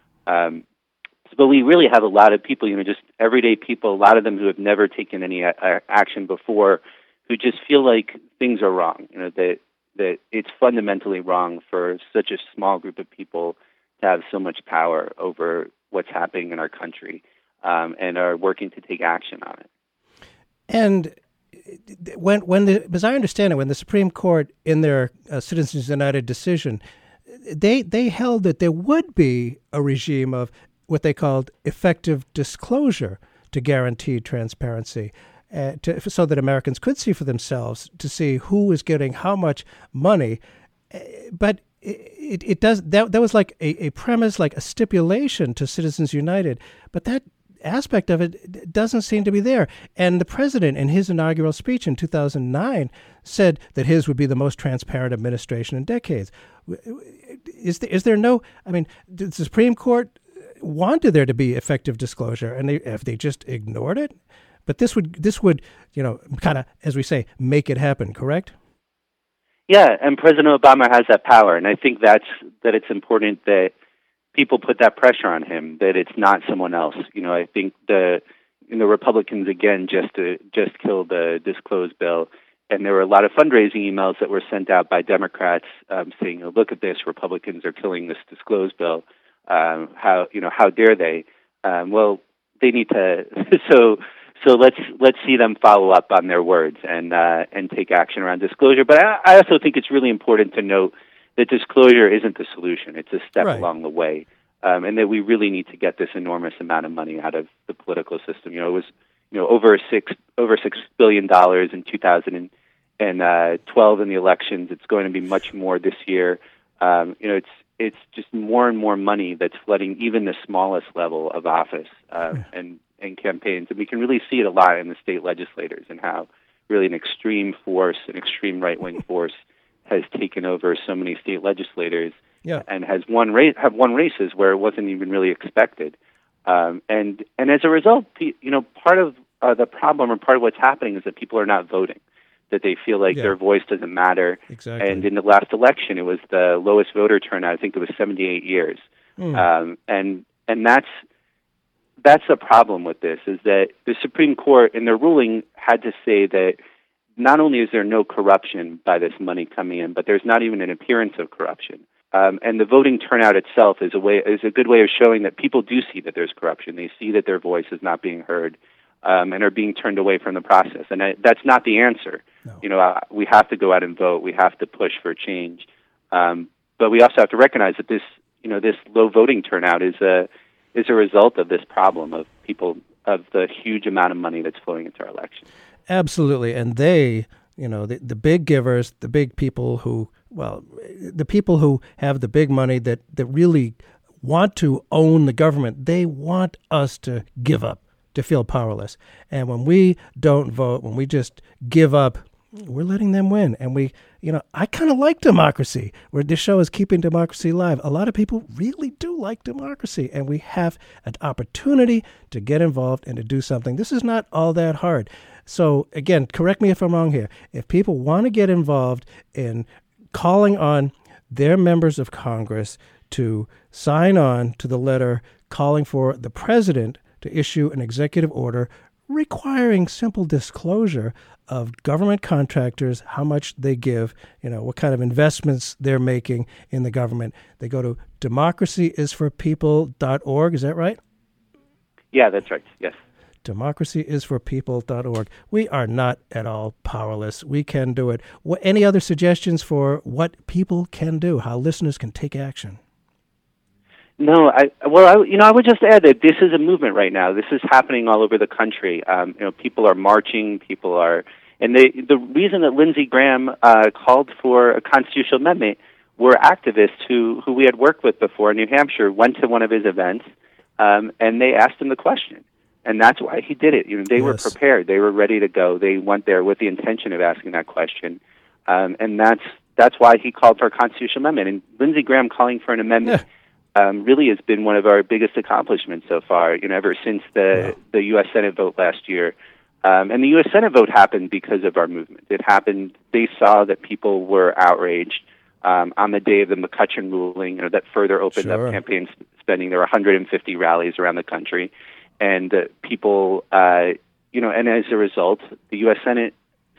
Um, but we really have a lot of people, you know, just everyday people. A lot of them who have never taken any uh, action before, who just feel like things are wrong. You know, that that it's fundamentally wrong for such a small group of people to have so much power over what's happening in our country, um, and are working to take action on it. And when, when the, as I understand it, when the Supreme Court, in their uh, Citizens United decision, they they held that there would be a regime of what they called effective disclosure to guarantee transparency, uh, to, so that Americans could see for themselves to see who is getting how much money. Uh, but it, it does that that was like a, a premise, like a stipulation to Citizens United, but that aspect of it doesn't seem to be there. And the president, in his inaugural speech in two thousand nine, said that his would be the most transparent administration in decades. Is there, is there no, I mean, the Supreme Court wanted there to be effective disclosure, and they, if they just ignored it, but this would, this would, you know, kind of, as we say, make it happen, correct? Yeah, and President Obama has that power, and I think that's, that it's important that people put that pressure on him, that it's not someone else. You know, I think the you know, Republicans, again, just to, just killed the disclosed bill, and there were a lot of fundraising emails that were sent out by Democrats um, saying, oh, look at this, Republicans are killing this disclosed bill. Um, how, you know, how dare they? Um, well, they need to, so so let's let's see them follow up on their words and uh, and take action around disclosure. But I, I also think it's really important to note that disclosure isn't the solution. It's a step right along the way, um, and that we really need to get this enormous amount of money out of the political system. You know, it was you know over six over six billion dollars in two thousand twelve in the elections. It's going to be much more this year. Um, you know, it's it's just more and more money that's flooding even the smallest level of office uh, yeah. and and campaigns, and we can really see it a lot in the state legislators and how really an extreme force, an extreme right wing force, has taken over so many state legislators, yeah. and has won ra- have won races where it wasn't even really expected. Um, and and as a result, you know, part of uh, the problem or part of what's happening is that people are not voting, that they feel like yeah. their voice doesn't matter. Exactly. And in the last election, it was the lowest voter turnout. I think it was seventy-eight years. Mm. Um, and and that's that's the problem with this, is that the Supreme Court, in their ruling, had to say that not only is there no corruption by this money coming in, but there's not even an appearance of corruption. Um, and the voting turnout itself is a way is a good way of showing that people do see that there's corruption. They see that their voice is not being heard, um, and are being turned away from the process. And I, that's not the answer. No. You know, uh, we have to go out and vote. We have to push for change. Um, but we also have to recognize that this, you know, this low voting turnout is a is a result of this problem of people, of the huge amount of money that's flowing into our elections. Absolutely. And they, you know, the, the big givers, the big people who, well, the people who have the big money that, that really want to own the government, they want us to give up, to feel powerless. And when we don't vote, when we just give up, we're letting them win. And we, you know, I kind of like democracy, where this show is keeping democracy alive. A lot of people really do like democracy, and we have an opportunity to get involved and to do something. This is not all that hard. So, again, correct me if I'm wrong here. If people want to get involved in calling on their members of Congress to sign on to the letter calling for the president to issue an executive order requiring simple disclosure of government contractors, how much they give, you know, what kind of investments they're making in the government, they go to democracy is for people dot org. Is that right? Yeah, that's right. Yes. democracy is for people dot org. We are not at all powerless. We can do it. What, any other suggestions for what people can do, how listeners can take action? No, I well, I, you know, I would just add that this is a movement right now. This is happening all over the country. Um, you know, people are marching. People are, and they, the reason that Lindsey Graham uh, called for a constitutional amendment were activists who who we had worked with before in New Hampshire went to one of his events, um, and they asked him the question, and that's why he did it. You know, they yes. were prepared. They were ready to go. They went there with the intention of asking that question, um, and that's that's why he called for a constitutional amendment. And Lindsey Graham calling for an amendment. Yeah. Um, really has been one of our biggest accomplishments so far, you know, ever since the, wow. the U S Senate vote last year. Um, and the U S Senate vote happened because of our movement. It happened, they saw that people were outraged um, on the day of the McCutcheon ruling, you know, that further opened sure. up campaign spending. There were one hundred fifty rallies around the country. And uh, people, uh, you know, and as a result, the U S Senate